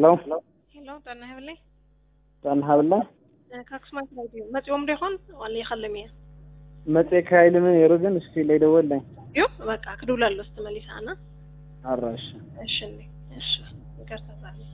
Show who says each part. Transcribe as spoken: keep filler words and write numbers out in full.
Speaker 1: hello
Speaker 2: hello طنها بالله
Speaker 1: طنها بالله
Speaker 2: كاكسمات راديو متيوم ديخون ولا يخلميه
Speaker 1: متى كايل من يرجن እስቲ ላይ ደወለኝ
Speaker 2: يو በቃ ክዱላል استمليس انا
Speaker 1: አራሽ
Speaker 2: እሺ እሺ ይቅርታ